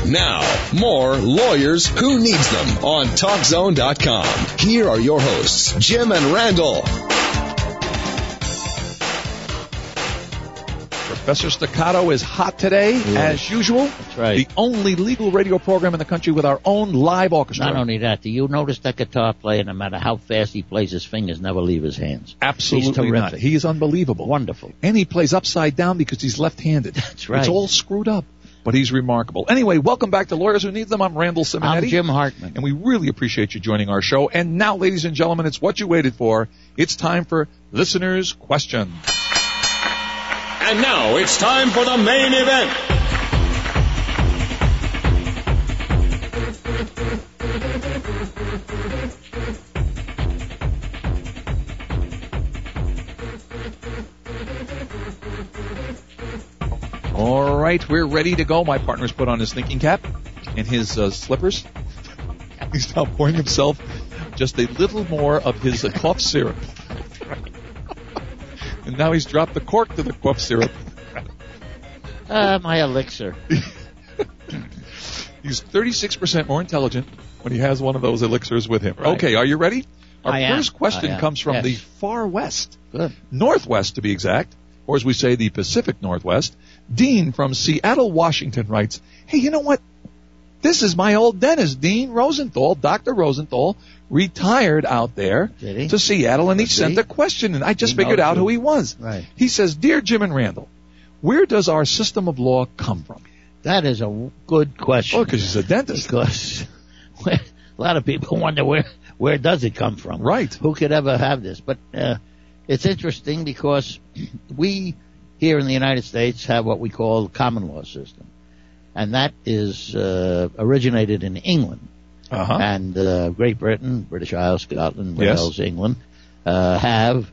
Now, more Lawyers Who Needs Them on TalkZone.com. Here are your hosts, Jim and Randall. Professor Staccato is hot today, as usual. That's right. The only legal radio program in the country with our own live orchestra. Not only that, do you notice that guitar player, no matter how fast he plays, his fingers never leave his hands? Absolutely not. He is unbelievable. Wonderful. And he plays upside down because he's left-handed. That's right. It's all screwed up, but he's remarkable. Anyway, welcome back to Lawyers Who Need Them. I'm Randall Simonetti. I'm Jim Hartman. And we really appreciate you joining our show. And now, ladies and gentlemen, it's what you waited for. It's time for Listeners' Questions. And now it's time for the main event. All right, we're ready to go. My partner's put on his thinking cap and his slippers. He's now pouring himself just a little more of his cough syrup. And now he's dropped the cork to the cough syrup. My elixir. He's 36% more intelligent when he has one of those elixirs with him. Right. Okay, are you ready? Our I am. first question comes from the far west. Good. Northwest, to be exact. Or as we say, the Pacific Northwest. Dean from Seattle, Washington writes, hey, you know what? This is my old dentist, Dean Rosenthal. Dr. Rosenthal retired out there to Seattle, and he sent a question, and I just figured out who he was. Right. He says, Dear Jim and Randall, where does our system of law come from? That is a good question. Oh, because he's a dentist. Because a lot of people wonder where does it come from? Right. Who could ever have this? But it's interesting because we here in the United States have what we call the common law system. And that is originated in England. Uh-huh. And Great Britain, British Isles, Scotland, Wales, England have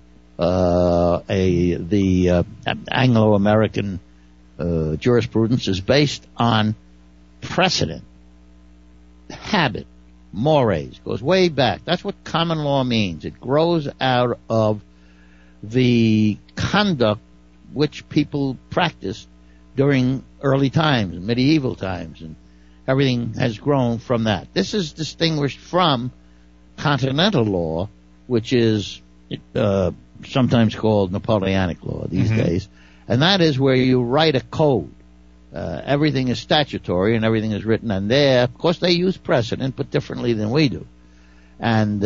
the Anglo-American jurisprudence is based on precedent, habit, mores, goes way back. That's what common law means. It grows out of the conduct which people practiced during early times, medieval times, and everything has grown from that. This is distinguished from continental law, which is sometimes called Napoleonic law these days, and that is where you write a code. Everything is statutory and everything is written, and there, of course, they use precedent, but differently than we do. And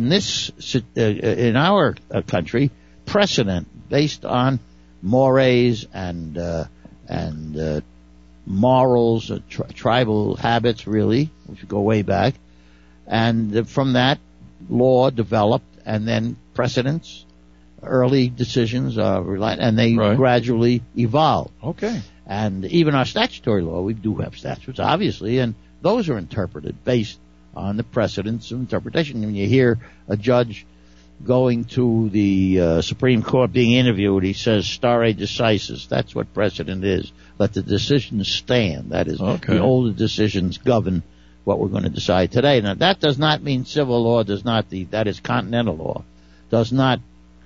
in our country, precedent based on mores and morals, tribal habits, really, which go way back. And from that, law developed, and then precedents, early decisions, and they gradually evolve. Okay. And even our statutory law, we do have statutes, obviously, and those are interpreted based on the precedents of interpretation. When you hear a judge going to the Supreme Court being interviewed, he says stare decisis. That's what precedent is. Let the decisions stand. That is, the older decisions govern what we're going to decide today. Now, that does not mean civil law that is continental law, does not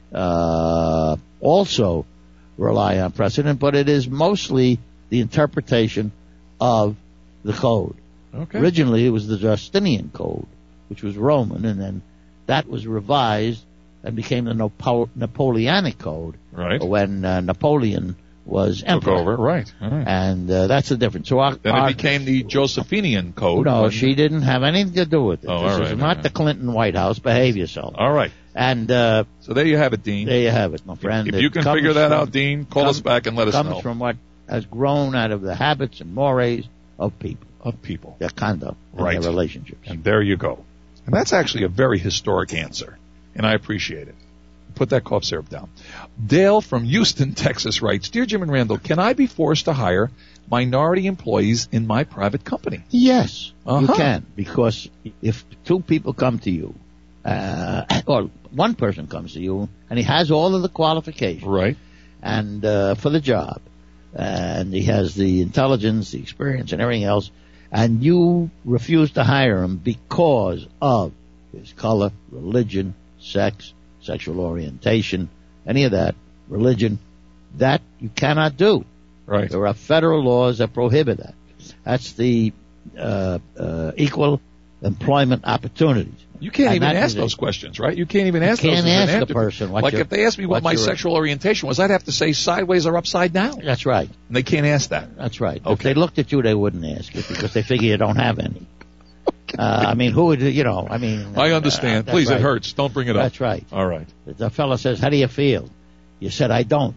also rely on precedent, but it is mostly the interpretation of the code. Okay. Originally, it was the Justinian Code, which was Roman, and then that was revised and became the Napoleonic Code when Napoleon was emperor. Took over, right. And that's the difference. So then it became the Josephinian Code. No, she didn't have anything to do with it. This is not the Clinton White House. Behave yourself. All right. And so there you have it, Dean. There you have it, my friend. If you can figure that out, Dean, call us back and let us know. It comes from what has grown out of the habits and mores of people. Their conduct and their relationships. And there you go. And that's actually a very historic answer, and I appreciate it. Put that cough syrup down. Dale from Houston, Texas writes, Dear Jim and Randall, can I be forced to hire minority employees in my private company? Yes, you can, because if two people come to you, or one person comes to you, and he has all of the qualifications and for the job, and he has the intelligence, the experience, and everything else, and you refuse to hire him because of his color, religion, sex, sexual orientation, any of that, religion, that you cannot do. There are federal laws that prohibit that. That's the equal employment opportunities. You can't And even that ask is those questions, right? You can't even ask those. can't as an ask a interview. person what Like your- if they asked me what my your- sexual orientation was, I'd have to say sideways or upside down. That's right. And they can't ask that. That's right. If Okay. they looked at you, they wouldn't ask it because they figure you don't have any. I mean, who would, you know, I mean. I understand. that's Please, right. it hurts. Don't bring it up. That's right. All right. The fellow says, how do you feel? You said, I don't.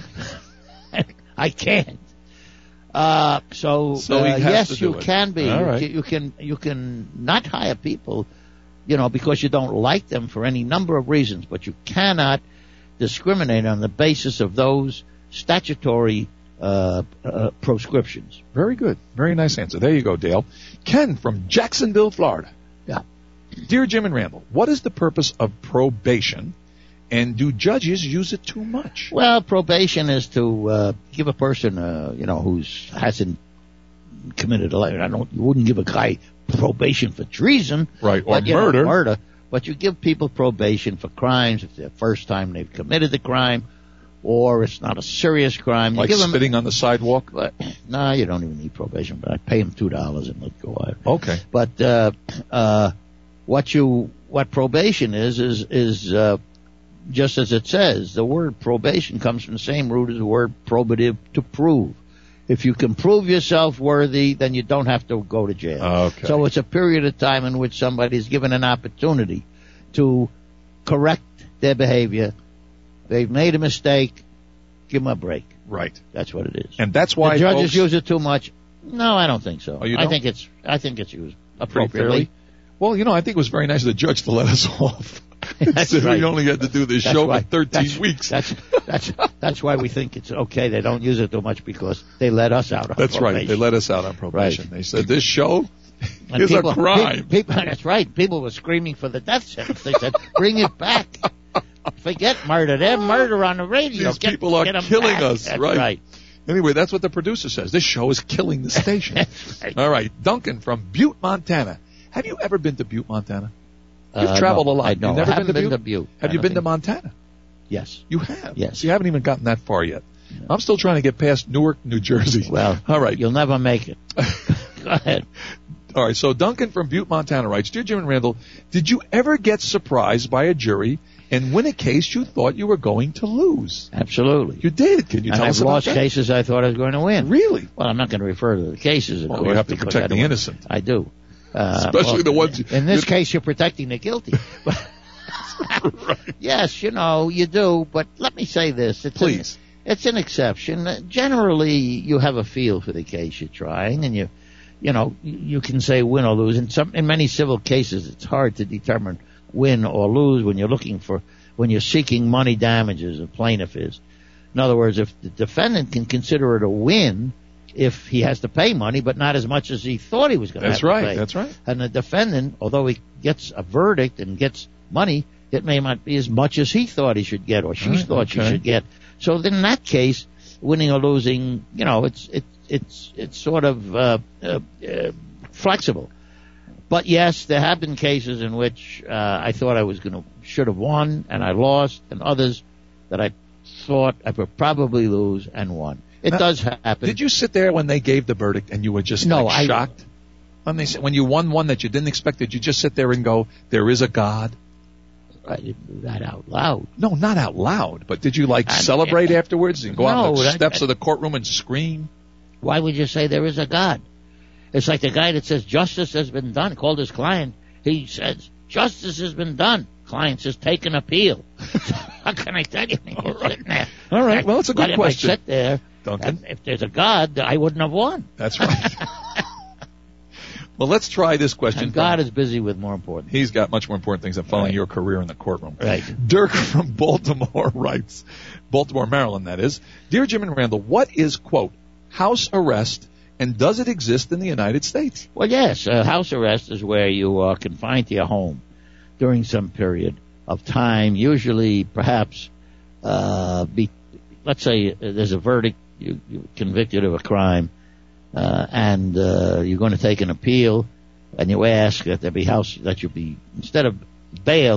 I can't. So he has yes, to do you it. can be. All right. You can not hire people, you know, because you don't like them for any number of reasons, but you cannot discriminate on the basis of those statutory proscriptions. Very good. Very nice answer. There you go, Dale. Ken from Jacksonville, Florida. Yeah. Dear Jim and Randall, what is the purpose of probation, and do judges use it too much? Well, probation is to give a person, you know, who hasn't committed a life. You wouldn't give a guy probation for treason, Right, or but, you know, murder. murder. But you give people probation for crimes if it's the first time they've committed the crime, or it's not a serious crime. You Like give them, spitting on the sidewalk? but, no, you don't even need probation. But I pay them $2 and let go out. Okay. But what probation is just as it says. The word probation comes from the same root as the word probative, to prove. If you can prove yourself worthy, then you don't have to go to jail. Okay. So it's a period of time in which somebody is given an opportunity to correct their behavior. They've made a mistake. Give them a break. Right. That's what it is. And that's why the judges folks, use it too much. No, I don't think so. Oh, you I don't? think it's used pretty appropriately. fairly. Well, you know, I think it was very nice of the judge to let us off. That's Said right. We only had to do this That's show right. for 13 That's- weeks. That's why we think it's okay. They don't use it too much because they let us out on That's right. probation. They let us out on probation. Right. They said this show And is people- a crime. People, that's right. People were screaming for the death sentence. They said, "Bring it back. Forget murder. They're murder on the radio. These people are get 'em killing back." us. That's Right. right. Anyway, that's what the producer says. This show is killing the station. That's right. All right. Duncan from Butte, Montana. Have you ever been to Butte, Montana? You've traveled no, a lot. I know. You've never I haven't been to been Butte? to Butte. Have I you don't been to think- Montana? Yes. You have? Yes. You haven't even gotten that far yet. I'm still trying to get past Newark, New Jersey. Well, all right. You'll never make it. Go ahead. All right. So Duncan from Butte, Montana writes, Dear Jim and Randall, did you ever get surprised by a jury and win a case you thought you were going to lose? Absolutely. You did. Can you And tell I've us about lost that? cases I thought I was going to win. Really? Well, I'm not going to refer to the cases, of Well, course. you have to because protect I don't the want- innocent. I do. Especially the ones you- In this case, you're protecting the guilty. Right. Yes, you know, you do. But let me say this. Please. It's an exception. Generally, you have a feel for the case you're trying, and you know, you can say win or lose. In many civil cases, it's hard to determine win or lose when you're seeking money damages, a plaintiff is. In other words, if the defendant can consider it a win if he has to pay money, but not as much as he thought he was going to have That's right. to pay. That's right. And the defendant, although he gets a verdict and gets money, it may not be as much as he thought he should get or she Right, thought she okay. should get. So then in that case, winning or losing, you know, it's sort of flexible. But yes, there have been cases in which I thought I should have won and I lost, and others that I thought I would probably lose and won. It Now, does happen. Did you sit there when they gave the verdict and you were just No, like, I- shocked? When you won one that you didn't expect, did you just sit there and go, there is a God? I didn't do that out loud. No, not out loud, but did you I- celebrate afterwards and go out on the No, steps of the courtroom and scream? Why would you say there is a God? It's like the guy that says justice has been done. Called his client. He says justice has been done. Client says take an appeal. How can I tell you? When you're sitting there? All right. Well, it's a good But question. If I sit there, Duncan. and if there's a God, I wouldn't have won. That's right. Well, let's try this question. And God is busy with more important. He's got much more important things than following Right. your career in the courtroom. Right. Dirk from Baltimore writes, Baltimore, Maryland, that is. Dear Jim and Randall, what is, quote, house arrest, and does it exist in the United States? Well, yes, house arrest is where you are confined to your home during some period of time, usually perhaps, let's say there's a verdict, you're convicted of a crime, and you're going to take an appeal, and you ask that there be that you be, instead of bail,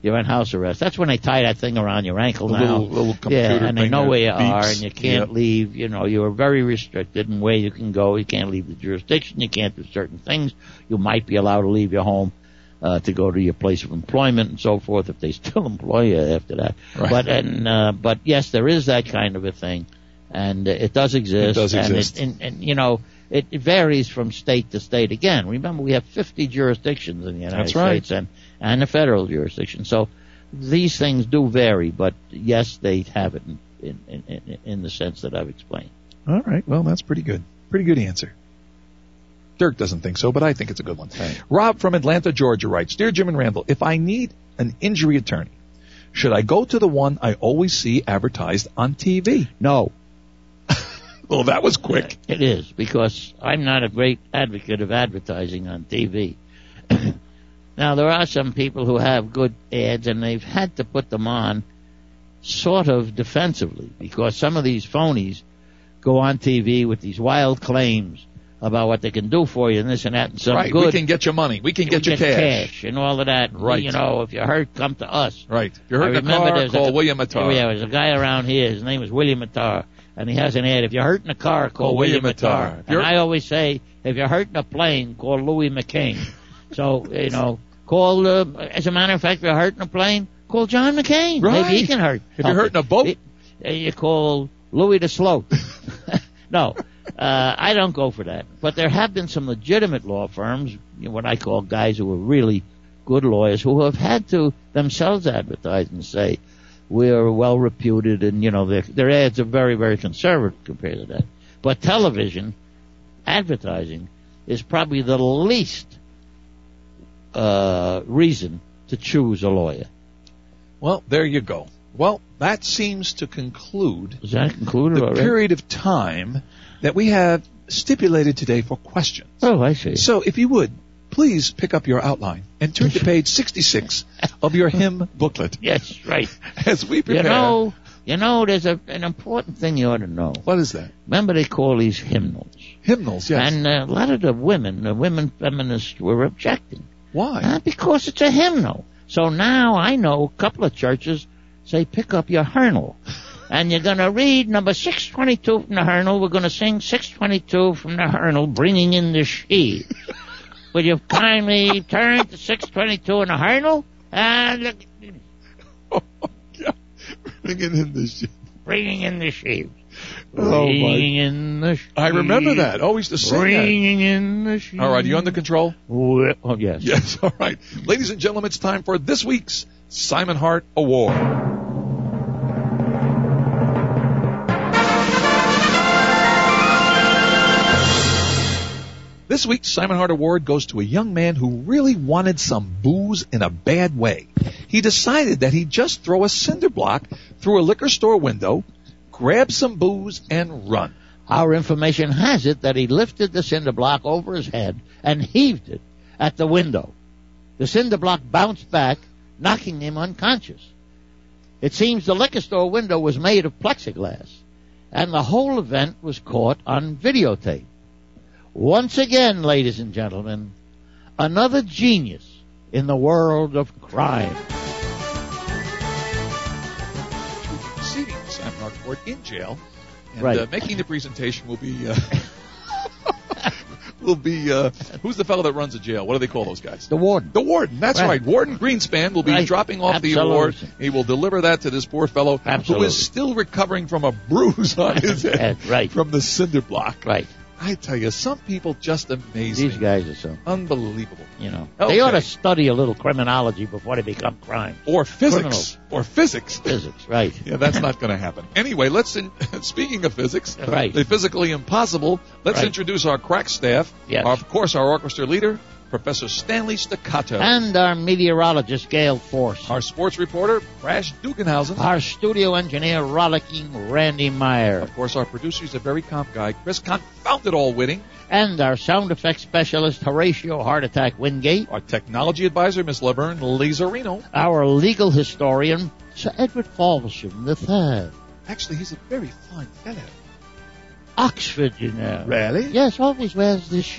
you're in house arrest. That's when they tie that thing around your ankle now. Little computer and they thing know that where you beeps. are, and you can't leave. You know, you are very restricted in where you can go. You can't leave the jurisdiction. You can't do certain things. You might be allowed to leave your home to go to your place of employment and so forth if they still employ you after that. Right. But yes, there is that kind of a thing, and it does exist. It does exist. And you know, it varies from state to state. Again, remember we have 50 jurisdictions in the United States and the federal jurisdiction. So these things do vary, but yes, they have it in the sense that I've explained. All right. Well, that's pretty good. Pretty good answer. Dirk doesn't think so, but I think it's a good one. Right. Rob from Atlanta, Georgia writes, Dear Jim and Randall, if I need an injury attorney, should I go to the one I always see advertised on TV? No. Well, that was quick. It is, because I'm not a great advocate of advertising on TV. Now, there are some people who have good ads, and they've had to put them on sort of defensively, because some of these phonies go on TV with these wild claims about what they can do for you and this and that and some Right. good. We can get your money. We can get your cash. And all of that. Right. You know, if you're hurt, come to us. Right. If you're hurt in a car, call William Attar. Yeah, there's a guy around here. His name is William Attar. And he has an ad. If you're hurt in a car, call William Attar. And I always say, if you're hurt in a plane, call Louis McCain. So, you know, call, as a matter of fact, if you're hurt in a plane, call John McCain. Right. Maybe he can hurt. If you're hurt in a boat, you call Louis the Sloth. No, I don't go for that. But there have been some legitimate law firms, you know, what I call guys who are really good lawyers, who have had to themselves advertise and say, we're well reputed, and, you know, their ads are very, very conservative compared to that. But television advertising is probably the least reason to choose a lawyer. well, there you go. Well, that seems to conclude Is that concluded the already? period of time that we have stipulated today for questions. Oh, I see. So if you would, please pick up your outline and turn to page 66 of your hymn booklet Yes, right. as we prepare. You know, there's an important thing you ought to know. What is that? Remember, they call these hymnals. Hymnals, yes. And a lot of the women feminists were objecting. Why? Because it's a hymnal. So now I know a couple of churches say, pick up your hymnal. And you're going to read number 622 from the hymnal. We're going to sing 622 from the hymnal, bringing in the sheaves. Will you kindly turn to 622 in the hymnal? And Bringing in the sheep. bringing in the sheaves. Oh, Bringing in the sheaves. I remember that. Always to sing that. Bringing in the sheaves. All right, are you under control? Oh, yes. Yes, all right. Ladies and gentlemen, it's time for this week's Simon Hart Award. This week's Simon Hart Award goes to a young man who really wanted some booze in a bad way. He decided that he'd just throw a cinder block through a liquor store window, grab some booze, and run. Our information has it that he lifted the cinder block over his head and heaved it at the window. The cinder block bounced back, knocking him unconscious. It seems the liquor store window was made of plexiglass, and the whole event was caught on videotape. Once again, ladies and gentlemen, another genius in the world of crime. Receiving the Simon Hart Award in jail, and Right. Making the presentation will be who's the fellow that runs the jail? What do they call those guys? The warden. The warden, that's right. Right. Warden Greenspan will be Right. dropping off the Absolutely. award. He will deliver that to this poor fellow who Absolutely. is still recovering from a bruise on his head Right. from the cinder block. Right. I tell you, some people just amaze These me. guys are so, Unbelievable. you know. Okay. They ought to study a little criminology before they become crime. Or physics. Criminals. Or physics. Physics, right. Yeah, that's not going to happen. Anyway, speaking of physics, Right. the physically impossible, let's Right. introduce our crack staff. Yes. Of course, our orchestra leader, Professor Stanley Staccato. And our meteorologist, Gail Force. Our sports reporter, Brash Dugenhausen. Our studio engineer, rollicking Randy Meyer. Of course, our producer is a very calm guy, Chris Confounded All Whitting. And our sound effects specialist, Horatio Heart Attack Wingate. Our technology advisor, Miss Laverne Lazarino. Our legal historian, Sir Edward Falsham III. Actually, he's a very fine fellow. Oxford, you know. Really? Yes, always wears this shoe.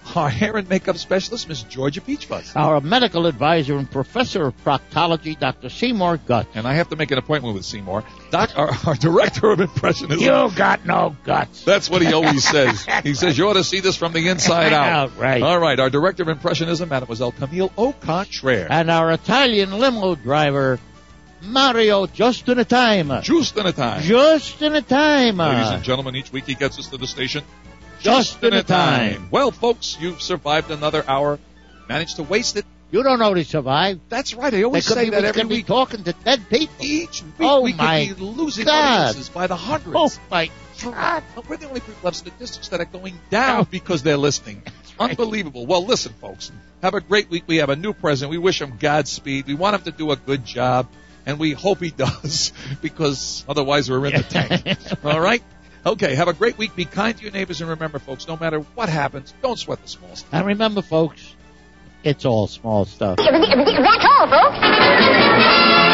Our hair and makeup specialist, Miss Georgia Peachfuzz. Our medical advisor and professor of proctology, Dr. Seymour Guts. And I have to make an appointment with Seymour. Our director of impressionism. You got no guts. That's what he always says. He says you ought to see this from the inside out. Right. All right. Our director of impressionism, Mademoiselle Camille O'Contrere. And our Italian limo driver, Mario, just in a time. Just in a time. Just in a time. Ladies and gentlemen, each week he gets us to the station. Just in a time. Well, folks, you've survived another hour. Managed to waste it. You don't know they survived. That's right. I always say that every week. week. Be talking to dead people. Each week Oh, we my could be losing God. audiences by the hundreds. Oh, my God. We're the only people who have statistics that are going down because they're listening. right. Unbelievable. Well, listen, folks. Have a great week. We have a new president. We wish him Godspeed. We want him to do a good job, and we hope he does, because otherwise we're in the tank. All right? Okay, have a great week. Be kind to your neighbors, and remember, folks, no matter what happens, don't sweat the small stuff. And remember, folks, it's all small stuff. That's all, folks.